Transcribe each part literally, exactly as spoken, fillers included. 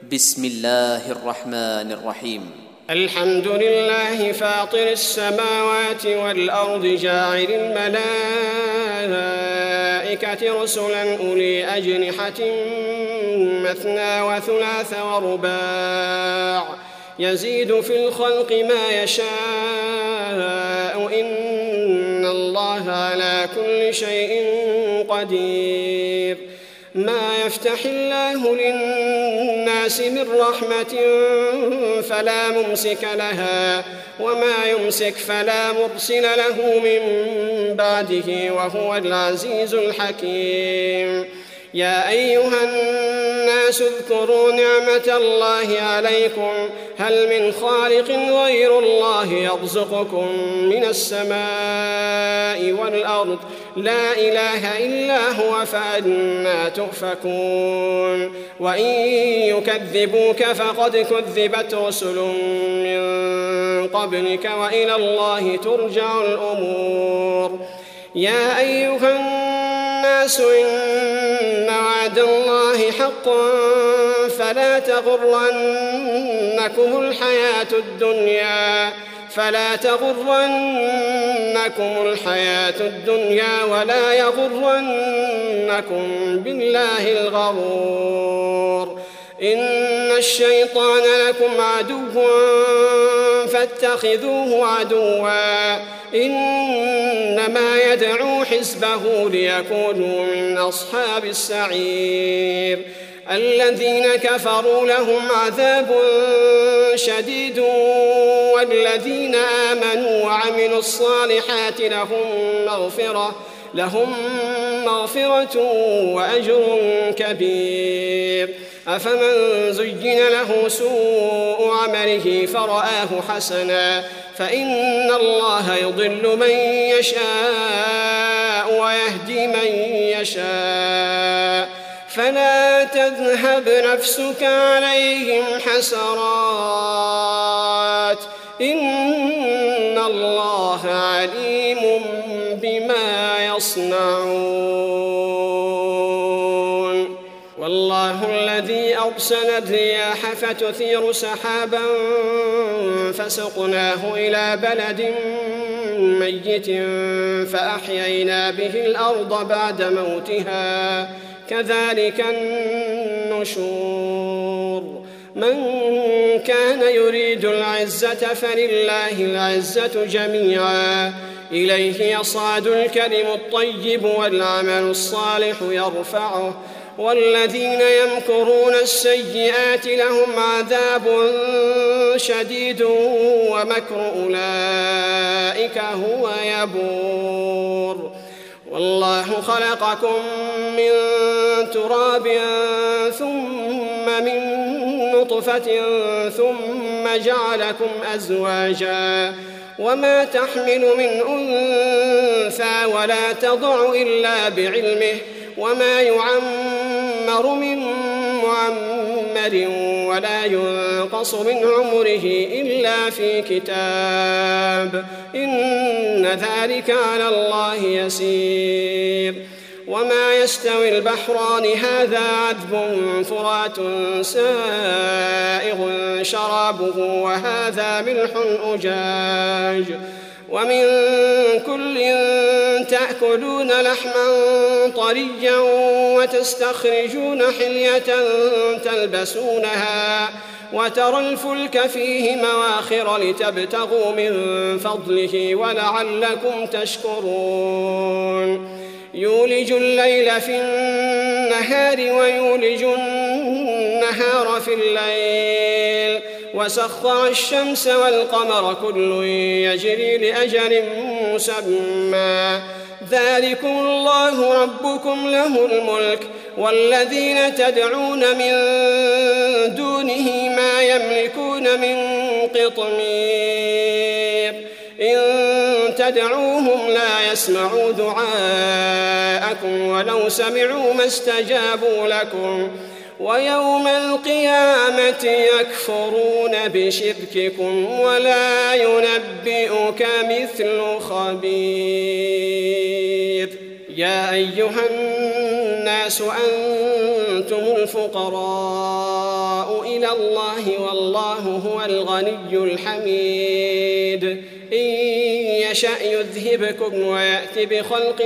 بسم الله الرحمن الرحيم. الحمد لله فاطر السماوات والأرض جاعل الملائكة رسلا أولي أجنحة مثنى وثلاث ورباع يزيد في الخلق ما يشاء إن الله على كل شيء قدير. ما يفتح الله للناس من رحمة فلا ممسك لها وما يمسك فلا مرسل له من بعده وهو العزيز الحكيم. يا أيها الناس اذكروا نعمة الله عليكم هل من خالق غير الله يرزقكم من السماء والأرض لا إله إلا هو فأنى تؤفكون. وإن يكذبوك فقد كذبت رسل من قبلك وإلى الله ترجع الأمور. يا أيها الناس إن وعد الله حق فلا تغرنكم الحياة الدنيا فلا تغرنكم الحياة الدنيا ولا يغرنكم بالله الغرور. إن الشيطان لكم عدو فاتخذوه عدوا إنما يدعو حزبه ليكونوا من أصحاب السعير. الذين كفروا لهم عذاب شديد والذين آمنوا وعملوا الصالحات لهم مغفرة لهم مغفرة وأجر كبير. أفمن زين له سوء عمله فرآه حسنا فإن الله يضل من يشاء ويهدي من يشاء فلا تذهب نفسك عليهم حسرات إن الله عليم بما يصنعون. والله الذي أرسل الرياح فتثير سحابا فسقناه إلى بلد ميت فأحيينا به الأرض بعد موتها كذلك النشور. من كان يريد العزة فلله العزة جميعا إليه يصعد الكلم الطيب والعمل الصالح يرفعه والذين يمكرون السيئات لهم عذاب شديد ومكر أولئك هو يبور. والله خلقكم من تراب ثم من نطفة ثم جعلكم أزواجا وما تحمل من أنثى ولا تضع إلا بعلمه وما يعمر من معمر ولا ينقص من عمره إلا في كتاب إن ذلك على الله يسير. وما يستوي البحران هذا عذب فرات سائغ شرابه وهذا ملح أجاج ومن كل تأكلون لحما طريا وتستخرجون حلية تلبسونها وترى الفلك فيه مواخر لتبتغوا من فضله ولعلكم تشكرون. يولج الليل في النهار ويولج النهار في الليل وسخر الشمس والقمر كل يجري لأجل مسمى ذلكم الله ربكم له الملك والذين تدعون من دونه ما يملكون من قطمير إن تدعوهم لا يسمعوا دعاءكم ولو سمعوا ما استجابوا لكم ويوم القيامة يكفرون بشرككم ولا ينبئك مثل خبير. يا أيها الناس أنتم الفقراء إلى الله والله هو الغني الحميد إن يشأ يذهبكم ويأت بخلق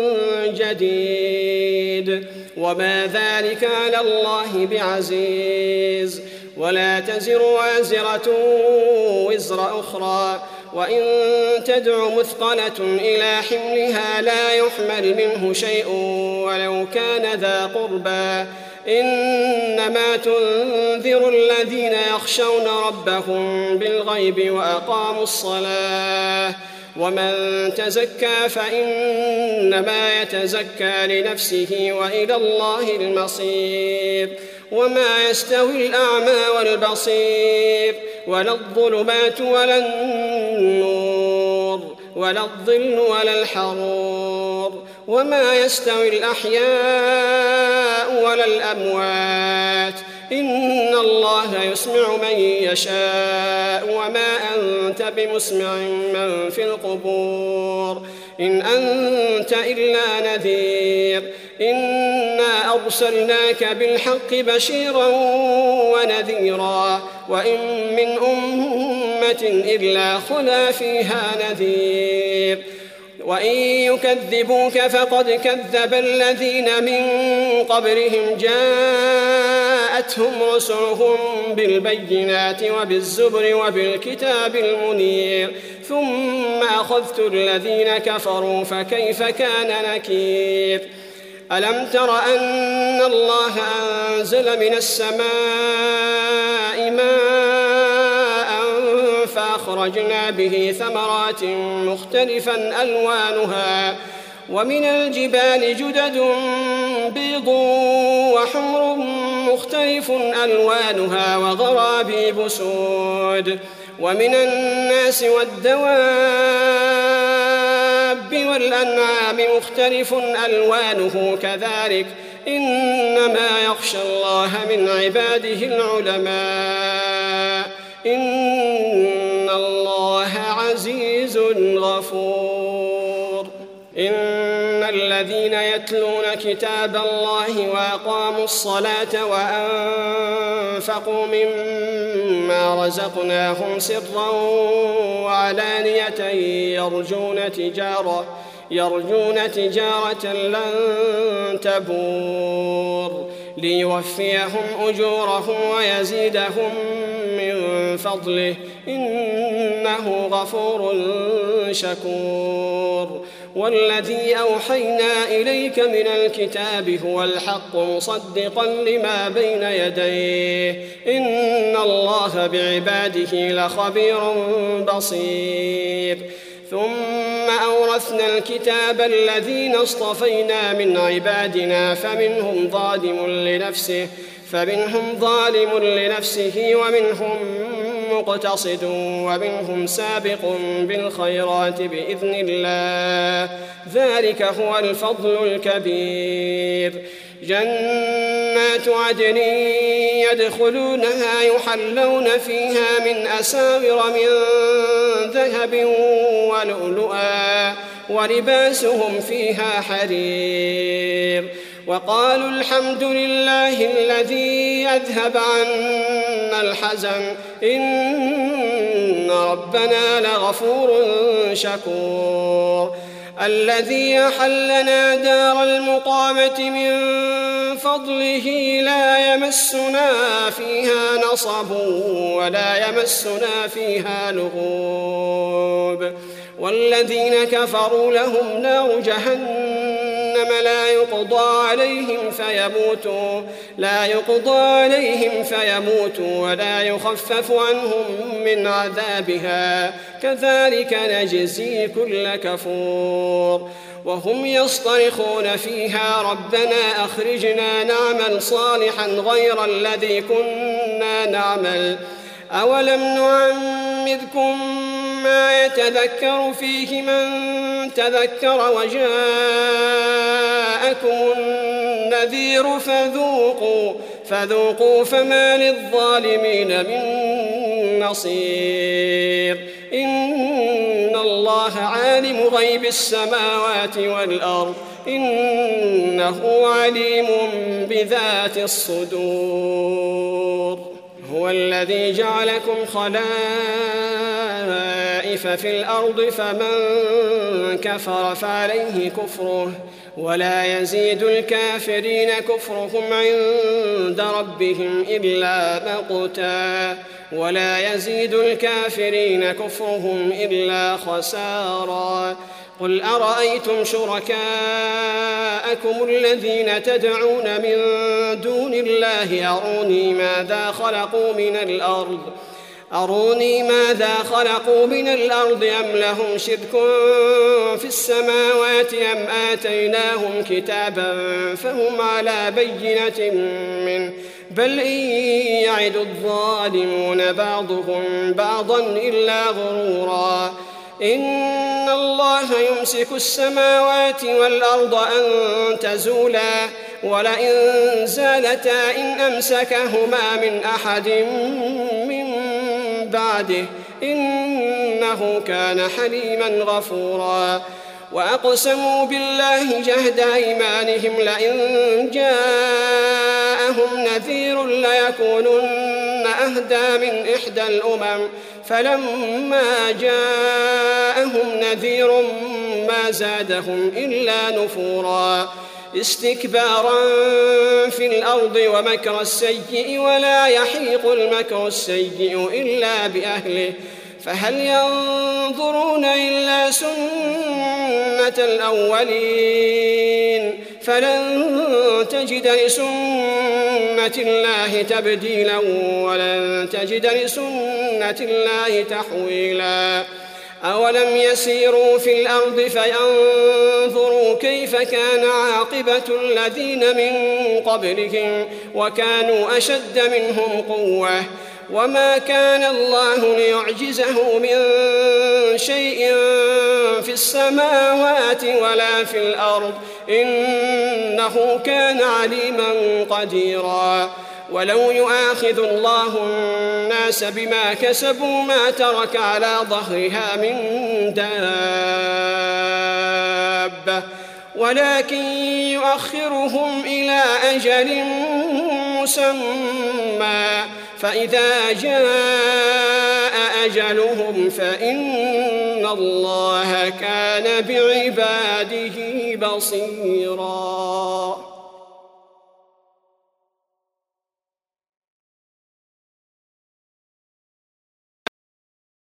جديد وما ذلك على الله بعزيز ولا تزر وازرة وزر أخرى وإن تدع مثقلة إلى حملها لا يحمل منه شيء ولو كان ذا قربى إنما تنذر الذين يخشون ربهم بالغيب وأقاموا الصلاة ومن تزكى فإنما يتزكى لنفسه وإلى الله المصير وما يستوي الأعمى والبصير ولا الظلمات ولا النور ولا الظل ولا الحرور وما يستوي الأحياء ولا الأموات إن الله يسمع من يشاء وما أنت بمسمع من في القبور إن أنت إلا نذير إنا أرسلناك بالحق بشيرا ونذيرا وإن من أمة إلا خلا فيها نذير وإن يكذبوك فقد كذب الذين من قبلهم جاءتهم رسلهم بالبينات وبالزبر وبالكتاب المنير ثم أخذت الذين كفروا فكيف كان نكير ألم تر أن الله أنزل من السماء ماء فأخرجنا به ثمرات مختلفا ألوانها ومن الجبال جدد بيض وحمر مختلف ألوانها وغرابيب سود ومن الناس والدواب والأنعام مختلف ألوانه كذلك إنما يخشى الله من عباده العلماء إن الله عزيز غفور إن الذين يتلون كتاب الله وأقاموا الصلاة وأنفقوا مما رزقناهم سرا وعلانية يرجون تجارة يرجون تجارة لن تبور ليوفيهم أجورهم ويزيدهم من فضله إنه غفور شكور والذي أوحينا إليك من الكتاب هو الحق مصدقا لما بين يديه إن الله بعباده لخبير بصير ثم أورثنا الكتاب الذين اصطفينا من عبادنا فمنهم ظالم لنفسه فمنهم ظالم لنفسه ومنهم مقتصد ومنهم سابق بالخيرات بإذن الله ذلك هو الفضل الكبير جنات عدن يدخلونها يحلون فيها من أساور من ذهب ولؤلؤا ولباسهم فيها حرير وقالوا الحمد لله الذي أذهب عنا الحزن إن ربنا لغفور شكور الذي أحلنا دار المقامة من فضله لا يمسنا فيها نصب ولا يمسنا فيها لغوب والذين كفروا لهم نار جهنم لا يقضى عليهم فيموتوا لا يقضى عليهم فيموتوا ولا يخفف عنهم من عذابها كذلك نجزي كل كفور وهم يصطرخون فيها ربنا أخرجنا نعمل صالحا غير الذي كنا نعمل أولم نعمركم ما يتذكر فيه من تذكر وجاءكم النذير فذوقوا فذوقوا فما للظالمين من نصير إن الله عالم غيب السماوات والأرض إنه عليم بذات الصدور هو الذي جعلكم خلائف في الأرض فمن كفر فعليه كفره ولا يزيد الكافرين كفرهم عند ربهم إلا مقتا ولا يزيد الكافرين كفرهم إلا خسارا قل أرأيتم شركاءكم الذين تدعون من دون الله أروني ماذا خلقوا من الأرض أروني ماذا خلقوا من الأرض أم لهم شرك في السماوات أم آتيناهم كتابا فهم على بينة منه بل إن يعد الظالمون بعضهم بعضا إلا غرورا إن الله يمسك السماوات والأرض أن تزولا ولئن زالتا إن أمسكهما من أحد من بعده إنه كان حليما غفورا وأقسموا بالله جهد أيمانهم لئن جاءهم نذير ليكونن أهدى من إحدى الأمم فلما جاءهم نذير ما زادهم إلا نفورا استكبارا في الأرض ومكر السيء ولا يحيق المكر السيء إلا بأهله فهل ينظرون إلا سنة الأولين فلن تجد لسنة الله تبديلا ولن تجد لسنة الله تحويلا أولم يسيروا في الأرض فينظروا كيف كان عاقبة الذين من قبلهم وكانوا أشد منهم قوة وما كان الله ليعجزه من شيء في السماوات ولا في الأرض إنه كان عليما قديرا ولو يؤاخذ الله الناس بما كسبوا ما ترك على ظهرها من دابة ولكن يؤخرهم إلى أجل مسمى فإذا جاء أجلهم فإن الله كان بعباده بصيراً.